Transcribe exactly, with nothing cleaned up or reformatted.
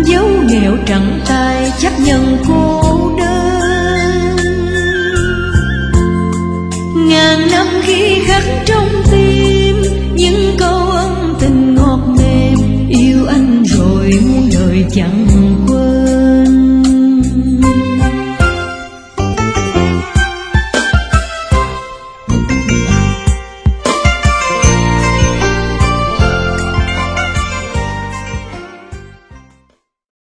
dấu nghèo trắng tay chấp nhận cô đơn. Ngàn năm ghi khắc trong tim những câu